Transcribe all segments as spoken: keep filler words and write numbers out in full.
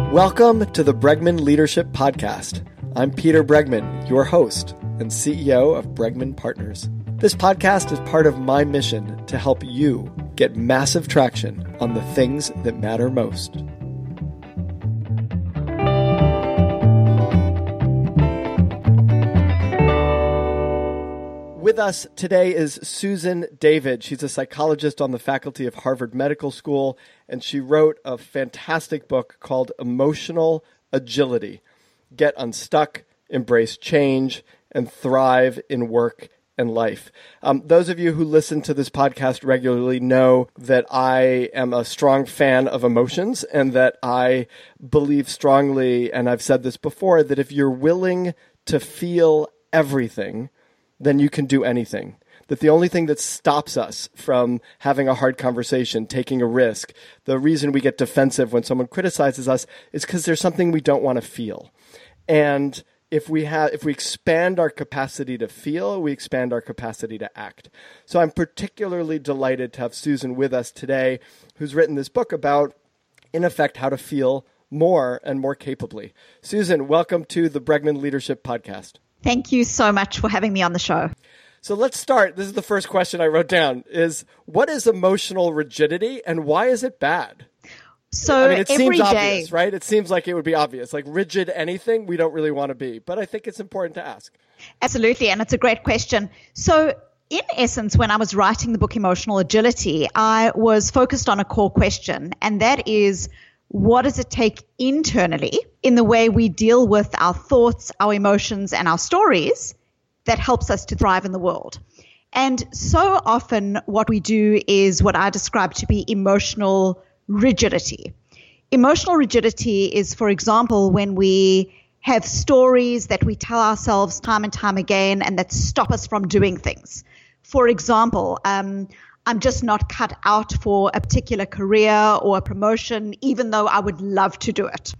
Welcome to the Bregman Leadership Podcast. I'm Peter Bregman, your host and C E O of Bregman Partners. This podcast is part of my mission to help you get massive traction on the things that matter most. With us today is Susan David. She's a psychologist on the faculty of Harvard Medical School, and she wrote a fantastic book called Emotional Agility: Get Unstuck, Embrace Change, and Thrive in Work and Life. Um, those of you who listen to this podcast regularly know that I am a strong fan of emotions and that I believe strongly, and I've said this before, that if you're willing to feel everything, then you can do anything. That the only thing that stops us from having a hard conversation, taking a risk, the reason we get defensive when someone criticizes us is because there's something we don't want to feel. And if we have, if we expand our capacity to feel, we expand our capacity to act. So I'm particularly delighted to have Susan with us today, who's written this book about, in effect, how to feel more and more capably. Susan, welcome to the Bregman Leadership Podcast. Thank you so much for having me on the show. So let's start. This is the first question I wrote down, is what is emotional rigidity and why is it bad? So I mean, it every seems day, obvious, right? It seems like it would be obvious, like rigid anything we don't really want to be, but I think it's important to ask. Absolutely, and it's a great question. So in essence, when I was writing the book Emotional Agility, I was focused on a core question, and that is, what does it take internally in the way we deal with our thoughts, our emotions, and our stories that helps us to thrive in the world? And so often what we do is what I describe to be emotional rigidity. Emotional rigidity is, for example, when we have stories that we tell ourselves time and time again and that stop us from doing things. For example, um, I'm just not cut out for a particular career or a promotion, even though I would love to do it.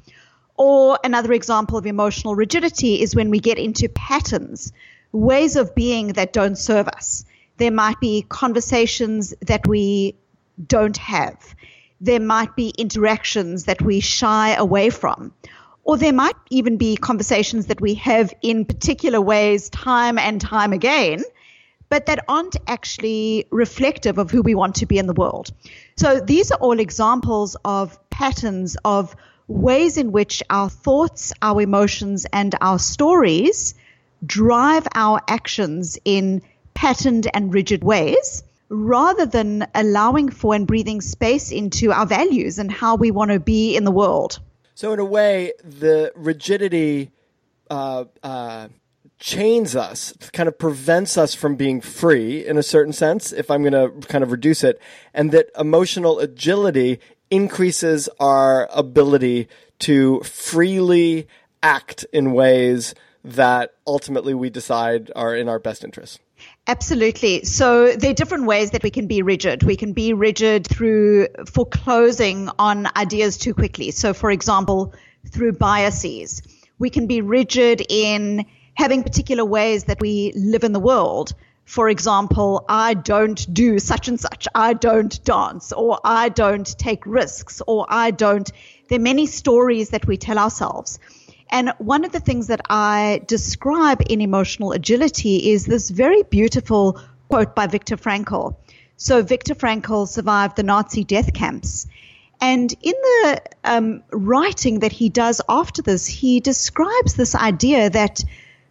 Or another example of emotional rigidity is when we get into patterns, ways of being that don't serve us. There might be conversations that we don't have. There might be interactions that we shy away from. Or there might even be conversations that we have in particular ways time and time again, but that aren't actually reflective of who we want to be in the world. So these are all examples of patterns, of ways in which our thoughts, our emotions, and our stories drive our actions in patterned and rigid ways, rather than allowing for and breathing space into our values and how we want to be in the world. So in a way, the rigidity uh, uh, chains us, kind of prevents us from being free in a certain sense, if I'm going to kind of reduce it, and that emotional agility increases our ability to freely act in ways that ultimately we decide are in our best interest. Absolutely. So there are different ways that we can be rigid. We can be rigid through foreclosing on ideas too quickly. So for example, through biases. We can be rigid in having particular ways that we live in the world. For example, I don't do such and such. I don't dance, or I don't take risks, or I don't. There are many stories that we tell ourselves. And one of the things that I describe in Emotional Agility is this very beautiful quote by Viktor Frankl. So Viktor Frankl survived the Nazi death camps. And in the um, writing that he does after this, he describes this idea that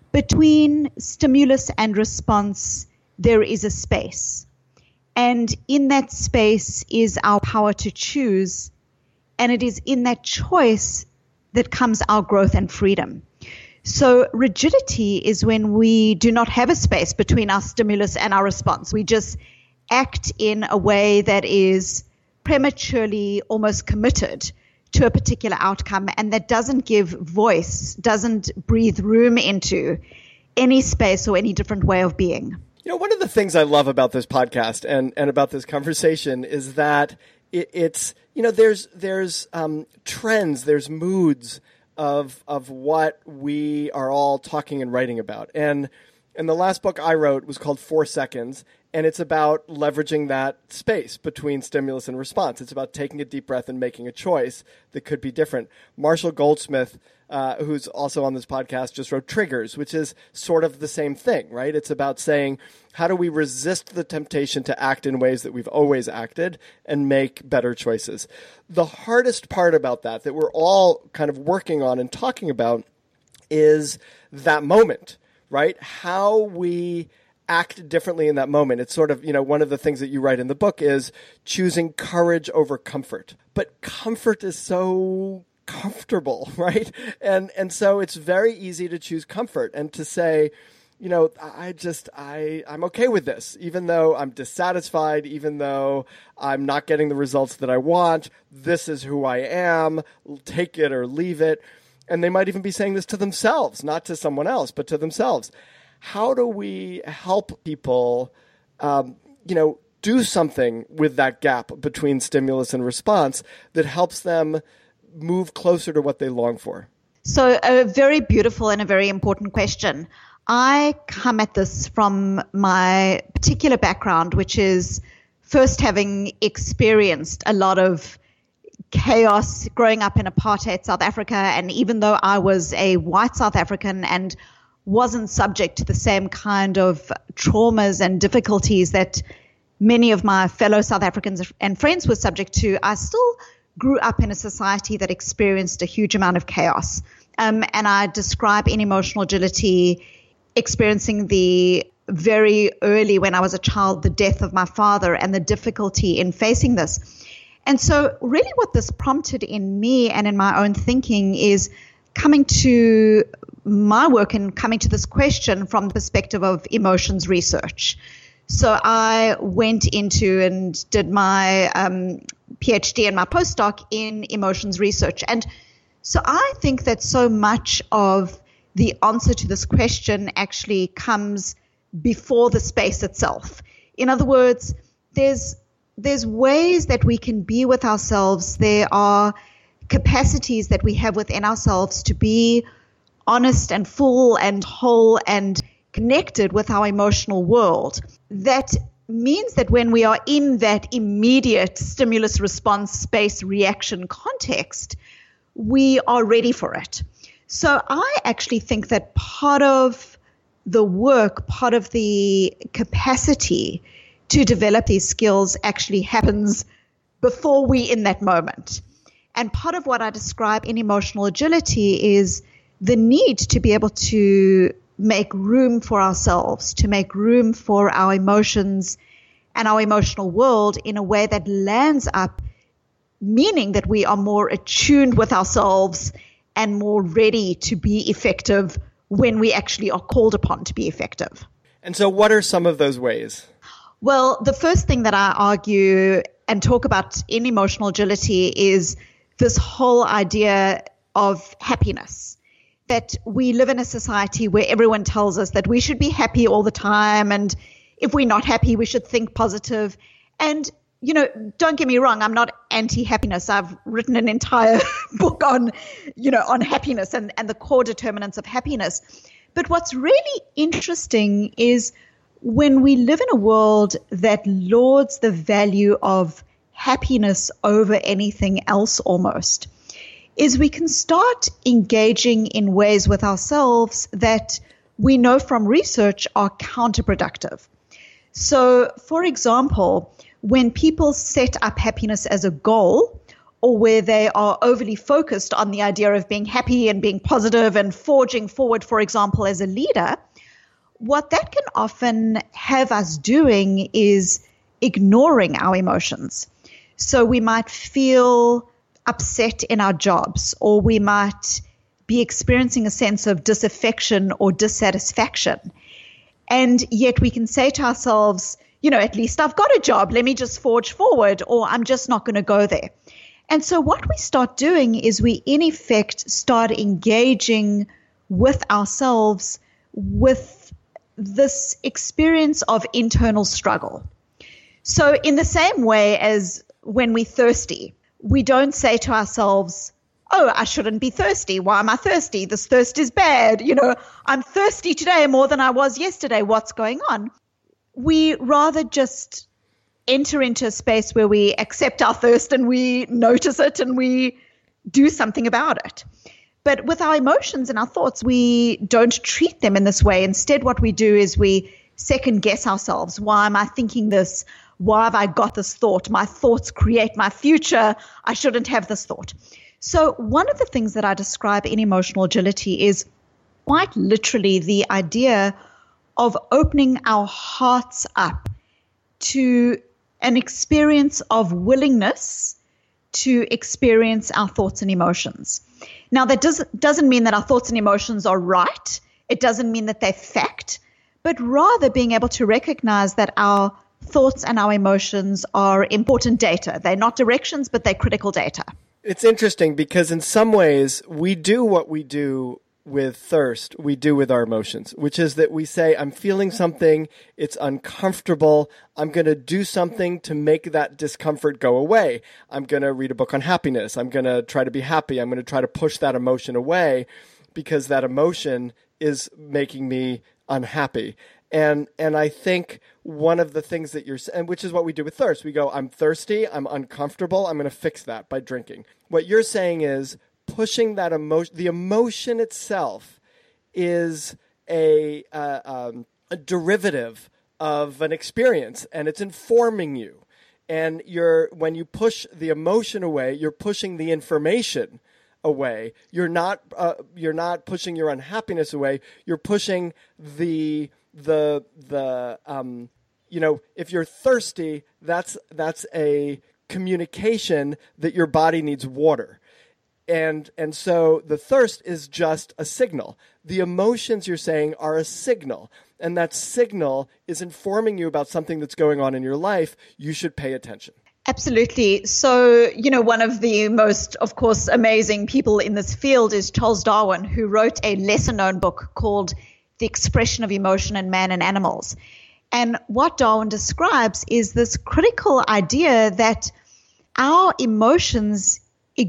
between stimulus and response, there is a space. And in that space is our power to choose. And it is in that choice that comes our growth and freedom. So rigidity is when we do not have a space between our stimulus and our response. We just act in a way that is prematurely almost committed to a particular outcome, and that doesn't give voice, doesn't breathe room into any space or any different way of being. You know, one of the things I love about this podcast and, and about this conversation is that it, it's, you know, there's there's um, trends, there's moods of of what we are all talking and writing about. And And the last book I wrote was called Four Seconds, and it's about leveraging that space between stimulus and response. It's about taking a deep breath and making a choice that could be different. Marshall Goldsmith, uh, who's also on this podcast, just wrote Triggers, which is sort of the same thing, right? It's about saying, how do we resist the temptation to act in ways that we've always acted and make better choices? The hardest part about that, that we're all kind of working on and talking about, is that moment, right? How we act differently in that moment. It's sort of, you know, one of the things that you write in the book is choosing courage over comfort. But comfort is so comfortable, right? And and so it's very easy to choose comfort and to say, you know, I just, I, I'm okay with this, even though I'm dissatisfied, even though I'm not getting the results that I want. This is who I am. Take it or leave it. And they might even be saying this to themselves, not to someone else, but to themselves. How do we help people, um, you know, do something with that gap between stimulus and response that helps them move closer to what they long for? So a very beautiful and a very important question. I come at this from my particular background, which is first having experienced a lot of chaos growing up in apartheid South Africa. And even though I was a white South African and wasn't subject to the same kind of traumas and difficulties that many of my fellow South Africans and friends were subject to, I still grew up in a society that experienced a huge amount of chaos. Um, and I describe in Emotional Agility experiencing the very early, when I was a child, the death of my father and the difficulty in facing this. And so really what this prompted in me and in my own thinking is coming to my work and coming to this question from the perspective of emotions research. So I went into and did my um, PhD and my postdoc in emotions research. And so I think that so much of the answer to this question actually comes before the space itself. In other words, there's there's ways that we can be with ourselves. There are capacities that we have within ourselves to be honest and full and whole and connected with our emotional world. That means that when we are in that immediate stimulus response space reaction context, we are ready for it. So I actually think that part of the work, part of the capacity to develop these skills actually happens before we in that moment. And part of what I describe in Emotional Agility is the need to be able to make room for ourselves, to make room for our emotions and our emotional world in a way that lands up, meaning that we are more attuned with ourselves and more ready to be effective when we actually are called upon to be effective. And so what are some of those ways? Well, the first thing that I argue and talk about in Emotional Agility is this whole idea of happiness. That we live in a society where everyone tells us that we should be happy all the time, and if we're not happy, we should think positive. And, you know, don't get me wrong, I'm not anti-happiness. I've written an entire book on, you know, on happiness and, and the core determinants of happiness. But what's really interesting is when we live in a world that lauds the value of happiness over anything else almost, is we can start engaging in ways with ourselves that we know from research are counterproductive. So, for example, when people set up happiness as a goal, or where they are overly focused on the idea of being happy and being positive and forging forward, for example, as a leader, what that can often have us doing is ignoring our emotions. So we might feel upset in our jobs, or we might be experiencing a sense of disaffection or dissatisfaction. And yet we can say to ourselves, you know, at least I've got a job, let me just forge forward, or I'm just not going to go there. And so what we start doing is we, in effect, start engaging with ourselves with this experience of internal struggle. So in the same way as when we're thirsty, we don't say to ourselves, oh, I shouldn't be thirsty. Why am I thirsty? This thirst is bad. You know, I'm thirsty today more than I was yesterday. What's going on? We rather just enter into a space where we accept our thirst and we notice it and we do something about it. But with our emotions and our thoughts, we don't treat them in this way. Instead, what we do is we second guess ourselves. Why am I thinking this? Why have I got this thought? My thoughts create my future. I shouldn't have this thought. So one of the things that I describe in emotional agility is quite literally the idea of opening our hearts up to an experience of willingness to experience our thoughts and emotions. Now, that doesn't, doesn't mean that our thoughts and emotions are right. It doesn't mean that they're fact, but rather being able to recognize that our thoughts and our emotions are important data. They're not directions, but they're critical data. It's interesting because in some ways we do what we do with thirst, we do with our emotions, which is that we say, I'm feeling something, it's uncomfortable, I'm going to do something to make that discomfort go away. I'm going to read a book on happiness. I'm going to try to be happy. I'm going to try to push that emotion away because that emotion is making me unhappy. And and I think one of the things that you're saying, which is what we do with thirst, we go, I'm thirsty, I'm uncomfortable, I'm going to fix that by drinking. What you're saying is pushing that emotion, the emotion itself is a, uh, um, a derivative of an experience, and it's informing you. And you're when you push the emotion away, you're pushing the information away. You're not uh, you're not pushing your unhappiness away. You're pushing the the the um you know, if you're thirsty, that's that's a communication that your body needs water. And and so the thirst is just a signal. The emotions you're saying are a signal. And that signal is informing you about something that's going on in your life. You should pay attention. Absolutely. So, you know, one of the most, of course, amazing people in this field is Charles Darwin, who wrote a lesser-known book called The Expression of Emotion in Man and Animals. And what Darwin describes is this critical idea that our emotions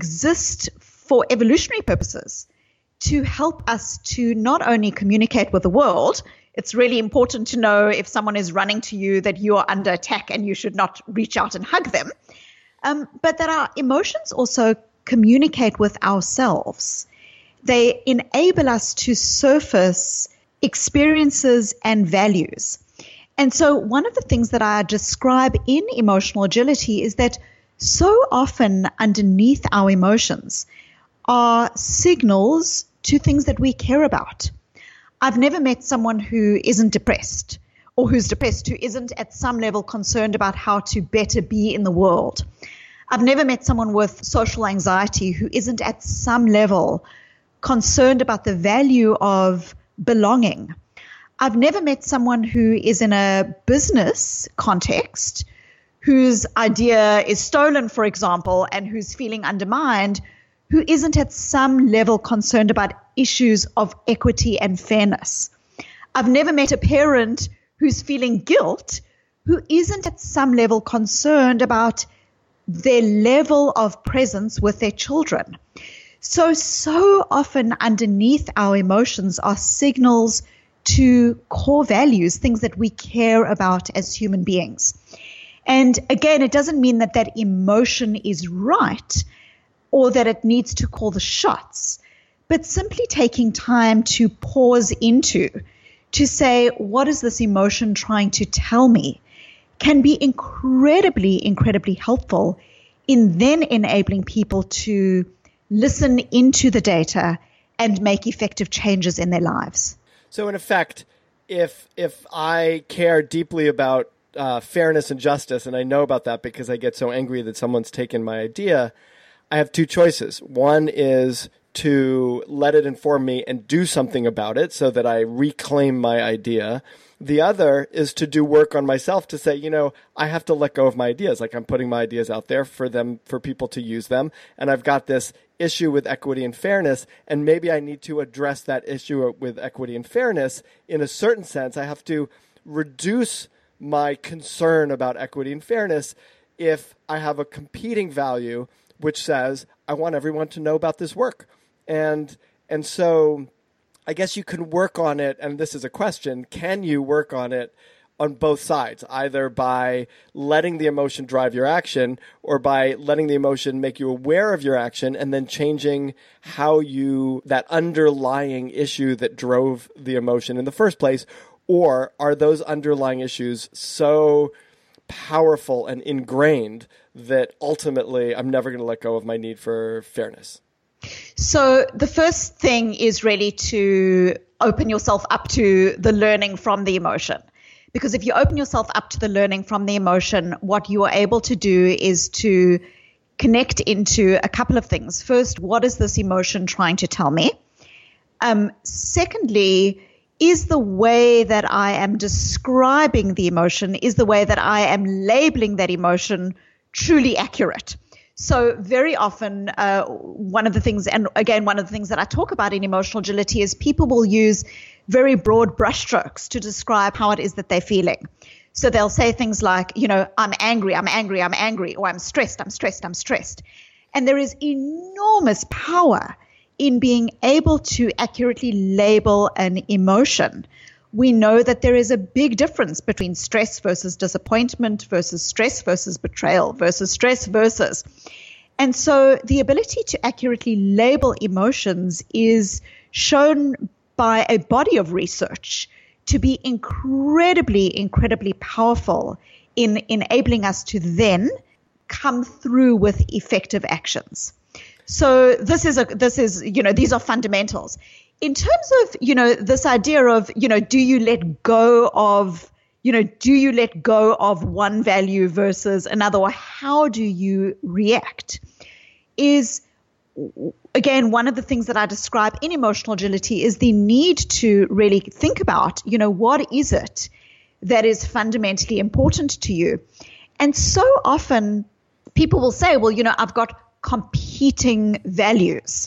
exist for evolutionary purposes to help us to not only communicate with the world. It's really important to know if someone is running to you that you are under attack and you should not reach out and hug them, um, but that our emotions also communicate with ourselves. They enable us to surface experiences and values. And so one of the things that I describe in emotional agility is that so often underneath our emotions are signals to things that we care about. I've never met someone who isn't depressed or who's depressed, who isn't at some level concerned about how to better be in the world. I've never met someone with social anxiety who isn't at some level concerned about the value of belonging. I've never met someone who is in a business context whose idea is stolen, for example, and who's feeling undermined, who isn't at some level concerned about issues of equity and fairness. I've never met a parent who's feeling guilt who isn't at some level concerned about their level of presence with their children. So, so often underneath our emotions are signals to core values, things that we care about as human beings. And again, it doesn't mean that that emotion is right or that it needs to call the shots, but simply taking time to pause into, to say, what is this emotion trying to tell me, can be incredibly, incredibly helpful in then enabling people to listen into the data and make effective changes in their lives. So in effect, if if I care deeply about uh, fairness and justice, and I know about that because I get so angry that someone's taken my idea, I have two choices. One is to let it inform me and do something about it so that I reclaim my idea. The other is to do work on myself to say, you know, I have to let go of my ideas. Like I'm putting my ideas out there for them, for people to use them. And I've got this issue with equity and fairness, and maybe I need to address that issue with equity and fairness in a certain sense. I have to reduce my concern about equity and fairness if I have a competing value which says, I want everyone to know about this work. And and so I guess you can work on it, and this is a question, can you work on it on both sides, either by letting the emotion drive your action or by letting the emotion make you aware of your action and then changing how you, that underlying issue that drove the emotion in the first place? Or are those underlying issues so powerful and ingrained that ultimately I'm never going to let go of my need for fairness? So the first thing is really to open yourself up to the learning from the emotion. Because if you open yourself up to the learning from the emotion, what you are able to do is to connect into a couple of things. First, what is this emotion trying to tell me? Um, secondly, is the way that I am describing the emotion, is the way that I am labeling that emotion truly accurate? So very often, uh, one of the things, and again, one of the things that I talk about in emotional agility is people will use very broad brushstrokes to describe how it is that they're feeling. So they'll say things like, you know, I'm angry, I'm angry, I'm angry, or I'm stressed, I'm stressed, I'm stressed. And there is enormous power in being able to accurately label an emotion. We know that there is a big difference between stress versus disappointment versus stress versus betrayal versus stress versus. And so the ability to accurately label emotions is shown by a body of research to be incredibly, incredibly powerful in enabling us to then come through with effective actions. So this is a, this is, you know, these are fundamentals. In terms of, you know, this idea of, you know, do you let go of, you know, do you let go of one value versus another, or how do you react? Is, again, one of the things that I describe in emotional agility is the need to really think about, you know, what is it that is fundamentally important to you? And so often people will say, well, you know, I've got competing values.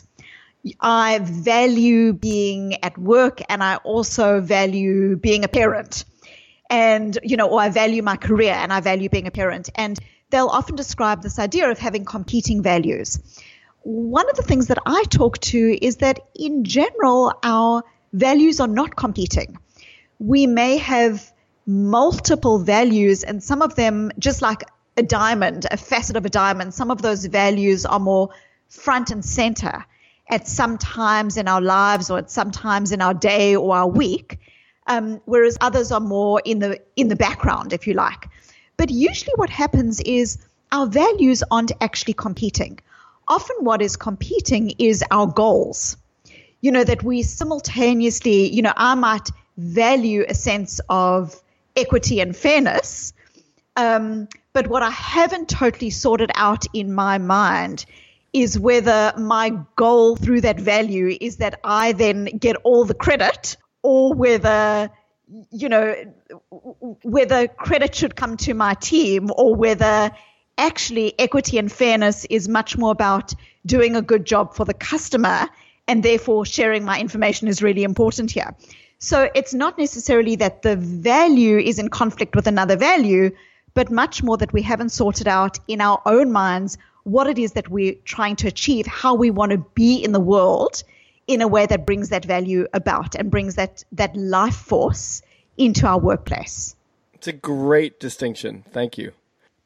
I value being at work and I also value being a parent. And, you know, or I value my career and I value being a parent. And they'll often describe this idea of having competing values. One of the things that I talk to is that in general, our values are not competing. We may have multiple values, and some of them, just like a diamond, a facet of a diamond, some of those values are more front and center at some times in our lives or at some times in our day or our week, um, whereas others are more in the in the background, if you like. But usually what happens is our values aren't actually competing. Often what is competing is our goals. You know, that we simultaneously, you know, I might value a sense of equity and fairness, um, but what I haven't totally sorted out in my mind is whether my goal through that value is that I then get all the credit, or whether, you know, whether credit should come to my team, or whether actually equity and fairness is much more about doing a good job for the customer, and therefore sharing my information is really important here. So it's not necessarily that the value is in conflict with another value, but much more that we haven't sorted out in our own minds what it is that we're trying to achieve, how we want to be in the world in a way that brings that value about and brings that, that life force into our workplace. It's a great distinction. Thank you.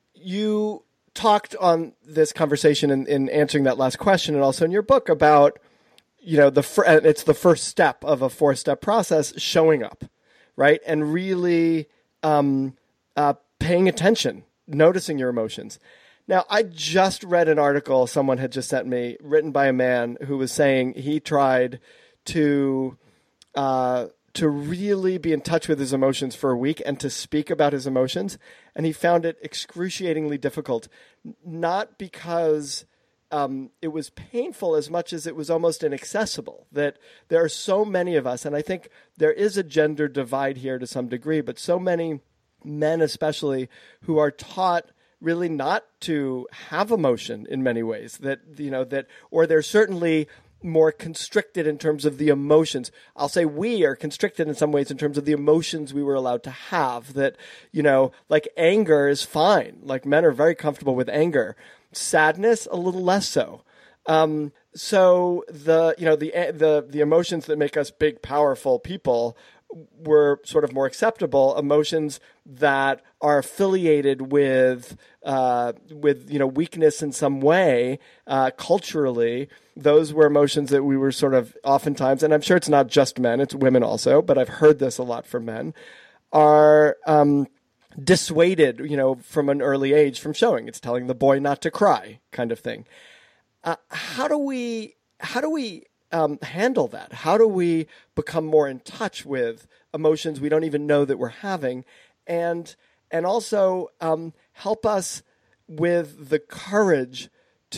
You talked on this conversation in, in answering that last question, and also in your book about, you know, the fir- it's the first step of a four-step process, showing up, right? And really um, uh, paying attention, noticing your emotions. Now, I just read an article someone had just sent me, written by a man who was saying he tried to uh, to really be in touch with his emotions for a week and to speak about his emotions, and he found it excruciatingly difficult, not because um, it was painful as much as it was almost inaccessible, that there are so many of us, and I think there is a gender divide here to some degree, but so many men especially who are taught really not to have emotion in many ways, that, you know, that, or they're certainly more constricted in terms of the emotions. I'll say we are constricted in some ways in terms of the emotions we were allowed to have, that, you know, like anger is fine. Like men are very comfortable with anger. sadness, a little less so. Um, so the, you know, the, the, the emotions that make us big, powerful people were sort of more acceptable. Emotions that are affiliated with, uh, with, you know, weakness in some way, uh, culturally, those were emotions that we were sort of oftentimes, and I'm sure it's not just men, it's women also, but I've heard this a lot from men, are, um, dissuaded, you know, from an early age from showing. It's telling the boy not to cry, kind of thing. Uh, how do we, how do we um, handle that? How do we become more in touch with emotions we don't even know that we're having, and and also um, help us with the courage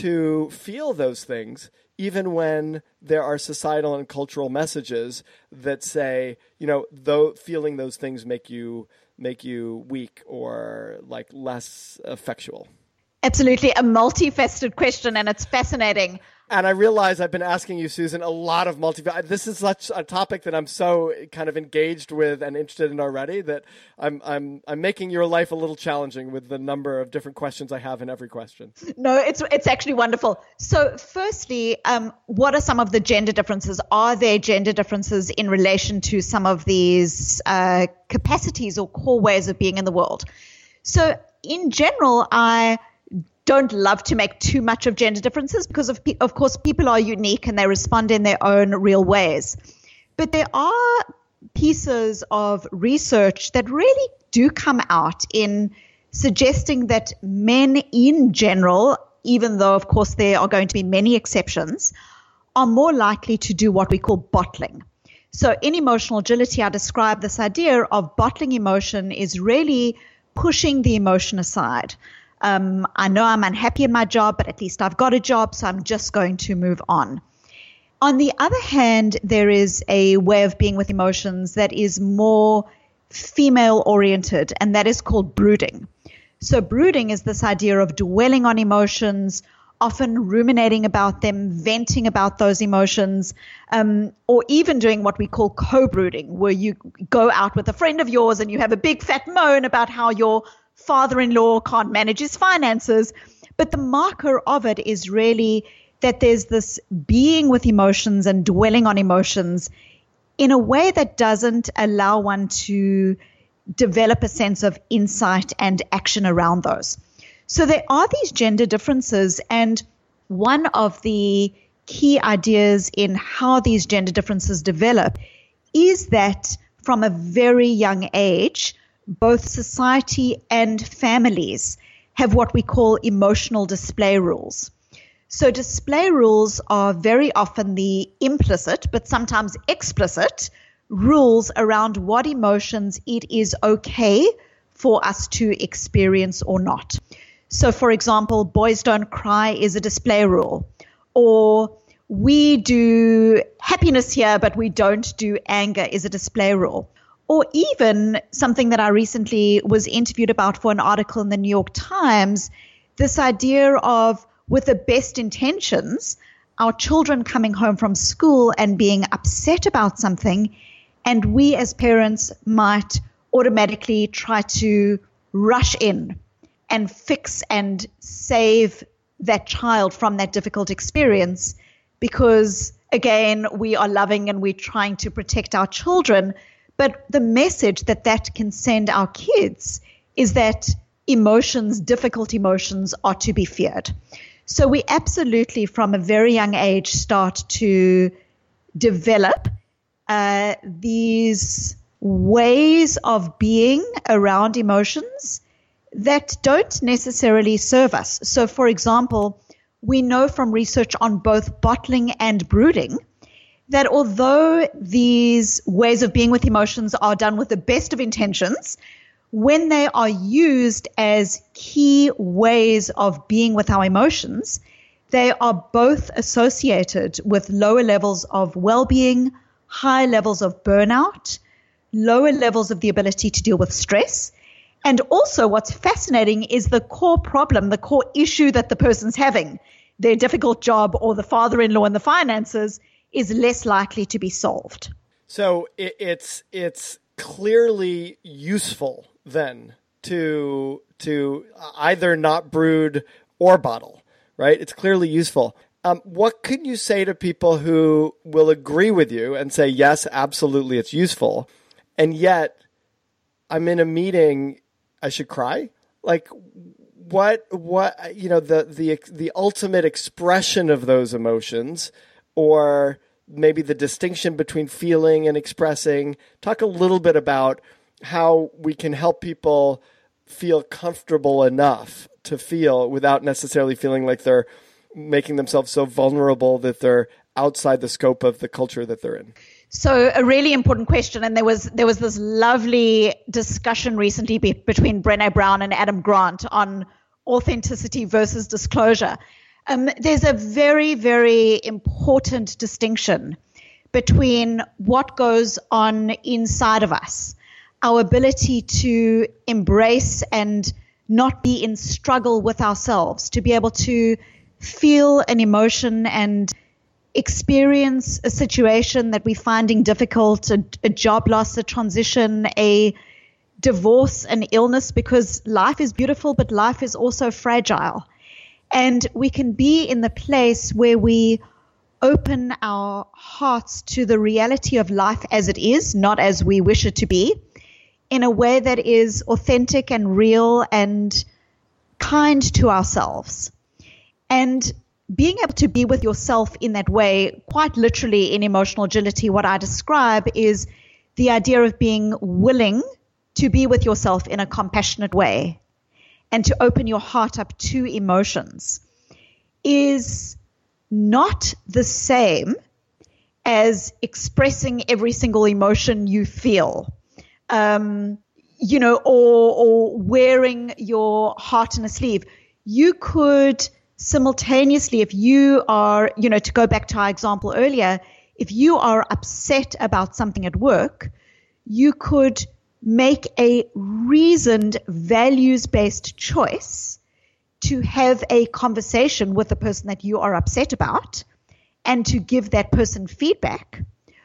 to feel those things, even when there are societal and cultural messages that say, you know, though feeling those things make you make you weak or like less effectual? Absolutely. A multifaceted question, and it's fascinating. And I realize I've been asking you, Susan, a lot of multi. This is such a topic that I'm so kind of engaged with and interested in already that I'm I'm I'm making your life a little challenging with the number of different questions I have in every question. No, it's it's actually wonderful. So, firstly, um, what are some of the gender differences? Are there gender differences in relation to some of these uh, capacities or core ways of being in the world? So, in general, I don't love to make too much of gender differences because, of, of course, people are unique and they respond in their own real ways. But there are pieces of research that really do come out in suggesting that men in general, even though, of course, there are going to be many exceptions, are more likely to do what we call bottling. So in Emotional Agility, I describe this idea of bottling emotion is really pushing the emotion aside. Um, I know I'm unhappy in my job, but at least I've got a job, so I'm just going to move on. On the other hand, there is a way of being with emotions that is more female-oriented, and that is called brooding. So brooding is this idea of dwelling on emotions, often ruminating about them, venting about those emotions, um, or even doing what we call co-brooding, where you go out with a friend of yours and you have a big fat moan about how your father-in-law can't manage his finances. But the marker of it is really that there's this being with emotions and dwelling on emotions in a way that doesn't allow one to develop a sense of insight and action around those. So there are these gender differences, and one of the key ideas in how these gender differences develop is that from a very young age, both society and families have what we call emotional display rules. So display rules are very often the implicit, but sometimes explicit, rules around what emotions it is okay for us to experience or not. So, for example, boys don't cry is a display rule, or we do happiness here, but we don't do anger is a display rule. Or even something that I recently was interviewed about for an article in the New York Times, this idea of, with the best intentions, our children coming home from school and being upset about something, and we as parents might automatically try to rush in and fix and save that child from that difficult experience because, again, we are loving and we're trying to protect our children. But the message that that can send our kids is that emotions, difficult emotions, are to be feared. So we absolutely, from a very young age, start to develop uh, these ways of being around emotions that don't necessarily serve us. So, for example, we know from research on both bottling and brooding that although these ways of being with emotions are done with the best of intentions, when they are used as key ways of being with our emotions, they are both associated with lower levels of well-being, high levels of burnout, lower levels of the ability to deal with stress. And also what's fascinating is the core problem, the core issue that the person's having, their difficult job or the father-in-law and the finances, is less likely to be solved. So it, it's it's clearly useful then to to either not brood or bottle, right? It's clearly useful. Um, what can you say to people who will agree with you and say, yes, absolutely, it's useful, and yet I'm in a meeting, I should cry? Like, what, what, you know, the, the, the ultimate expression of those emotions, or maybe the distinction between feeling and expressing. Talk a little bit about how we can help people feel comfortable enough to feel without necessarily feeling like they're making themselves so vulnerable that they're outside the scope of the culture that they're in. So a really important question, and there was there was this lovely discussion recently be, between Brené Brown and Adam Grant on authenticity versus disclosure. Um, there's a very, very important distinction between what goes on inside of us, our ability to embrace and not be in struggle with ourselves, to be able to feel an emotion and experience a situation that we're finding difficult, a, a job loss, a transition, a divorce, an illness, because life is beautiful, but life is also fragile. And we can be in the place where we open our hearts to the reality of life as it is, not as we wish it to be, in a way that is authentic and real and kind to ourselves. And being able to be with yourself in that way, quite literally in emotional agility, what I describe is the idea of being willing to be with yourself in a compassionate way and to open your heart up to emotions, is not the same as expressing every single emotion you feel, um, you know, or, or wearing your heart in a sleeve. You could simultaneously, if you are, you know, to go back to our example earlier, if you are upset about something at work, you could make a reasoned, values-based choice to have a conversation with the person that you are upset about and to give that person feedback.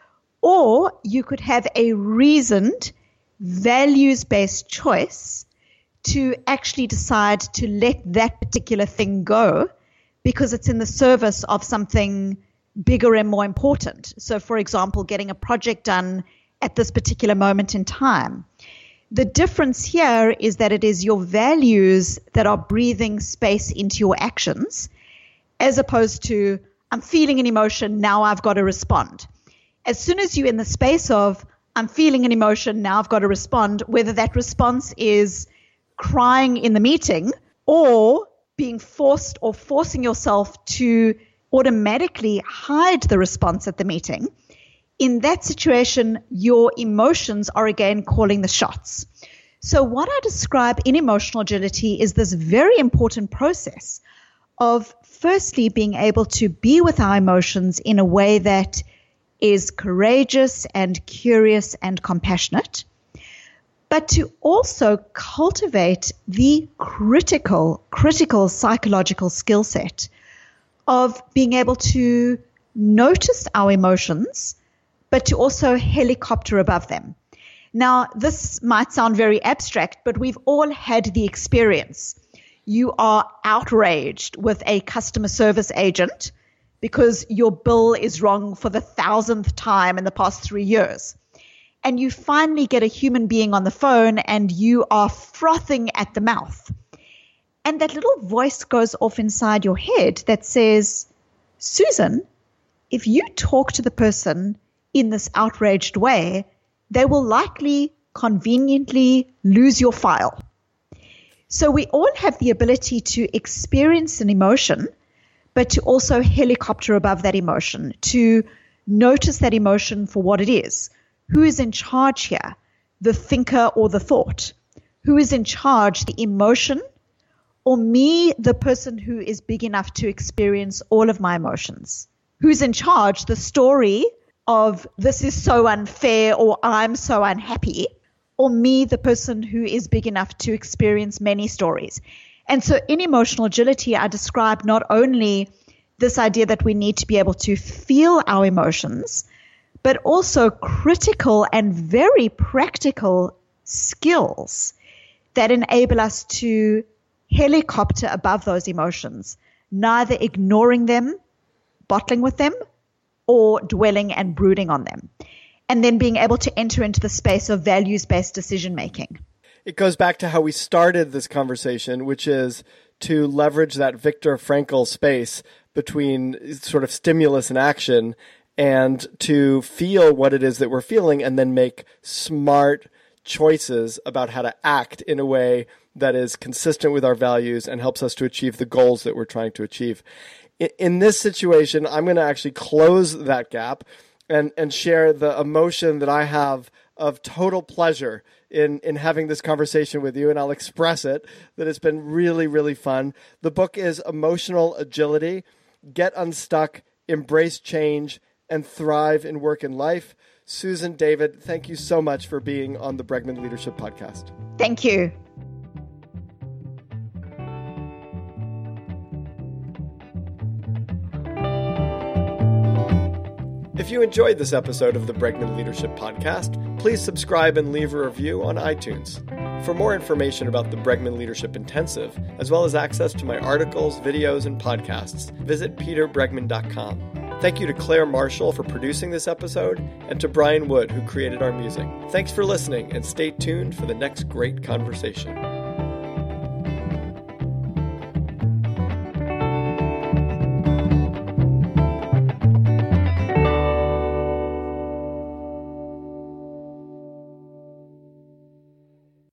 Or you could have a reasoned, values-based choice to actually decide to let that particular thing go because it's in the service of something bigger and more important. So, for example, getting a project done at this particular moment in time. The difference here is that it is your values that are breathing space into your actions, as opposed to, I'm feeling an emotion, now I've got to respond. As soon as you're in the space of, I'm feeling an emotion, now I've got to respond, whether that response is crying in the meeting or being forced or forcing yourself to automatically hide the response at the meeting, in that situation, your emotions are again calling the shots. So what I describe in emotional agility is this very important process of firstly being able to be with our emotions in a way that is courageous and curious and compassionate, but to also cultivate the critical, critical psychological skill set of being able to notice our emotions, but to also helicopter above them. Now, this might sound very abstract, but we've all had the experience. You are outraged with a customer service agent because your bill is wrong for the thousandth time in the past three years. And you finally get a human being on the phone and you are frothing at the mouth. And that little voice goes off inside your head that says, Susan, if you talk to the person in this outraged way, they will likely conveniently lose your file. So we all have the ability to experience an emotion, but to also helicopter above that emotion, to notice that emotion for what it is. Who is in charge here? The thinker or the thought? Who is in charge, the emotion, or me, the person who is big enough to experience all of my emotions? Who's in charge, the story of this is so unfair or I'm so unhappy, or me, the person who is big enough to experience many stories? And so in emotional agility, I describe not only this idea that we need to be able to feel our emotions, but also critical and very practical skills that enable us to helicopter above those emotions, neither ignoring them, bottling with them, or dwelling and brooding on them. And then being able to enter into the space of values-based decision-making. It goes back to how we started this conversation, which is to leverage that Viktor Frankl space between sort of stimulus and action, and to feel what it is that we're feeling and then make smart choices about how to act in a way that is consistent with our values and helps us to achieve the goals that we're trying to achieve. In this situation, I'm going to actually close that gap and, and share the emotion that I have of total pleasure in, in having this conversation with you, and I'll express it, that it's been really, really fun. The book is Emotional Agility: Get Unstuck, Embrace Change, and Thrive in Work and Life. Susan David, thank you so much for being on the Bregman Leadership Podcast. Thank you. If you enjoyed this episode of the Bregman Leadership Podcast, please subscribe and leave a review on iTunes. For more information about the Bregman Leadership Intensive, as well as access to my articles, videos, and podcasts, visit peter bregman dot com. Thank you to Claire Marshall for producing this episode, and to Brian Wood, who created our music. Thanks for listening, and stay tuned for the next great conversation.